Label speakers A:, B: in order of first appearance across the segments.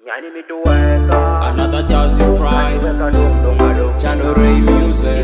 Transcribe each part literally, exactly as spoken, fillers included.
A: Another Justin Prime, January music.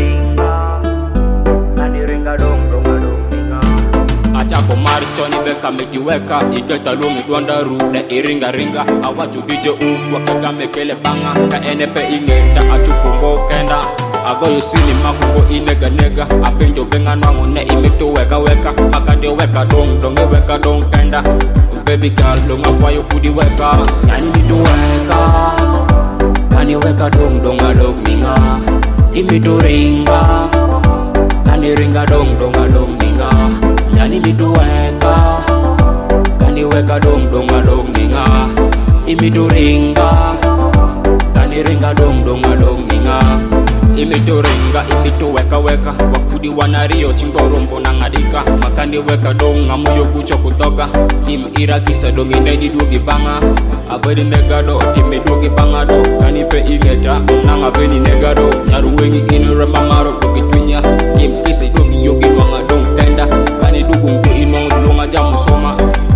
A: Achako marcho ni beka metiweka igeta lungi duanda rude iringa ringa awaju D J ukwa kaka mekele banga ka N P ingeta achupungo kenda ago yusini makufo inega nega apenjo benga nango ne imito weka weka akande weka dong dong weka dong kenda baby girl dong akwayo kudi weka yani mitu weka kani weka dong dong adog minga imito ringa kani ringa dong dong adog minga yani mitu weka kani weka dong dong adog minga imito ringa kani ringa dong dong adog minga imito ringa imito weka weka wakudi wanario chingorombo nangadika makandi weka dong amuyo kucho kutoka tim irakisa dong ineji duogi banga abedi negado tim duogi banga do kanipe igeta nanga beni negado nyaruwengi inura mamaro dogi tunya tim kisi dogi yogi manga dong tenda kani dugungu inong lunga jamu soma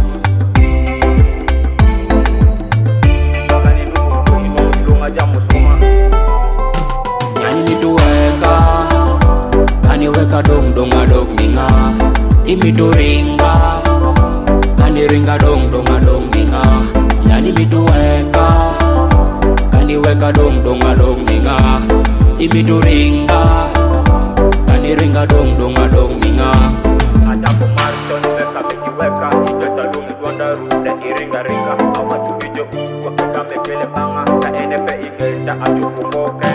A: kani dugungu inong lunga jamu soma kani weka dong dong adog minga imito ringa kani ringa dong dong adog minga yani mitu weka kani weka dong dong adog minga imito ringa kani ringa dong dong adog minga achako marcho ni beka metiweka igeta lungi duanda rude iringa ringa awaju D J ukwa kaka mekele banga ka N P ingeta achupungo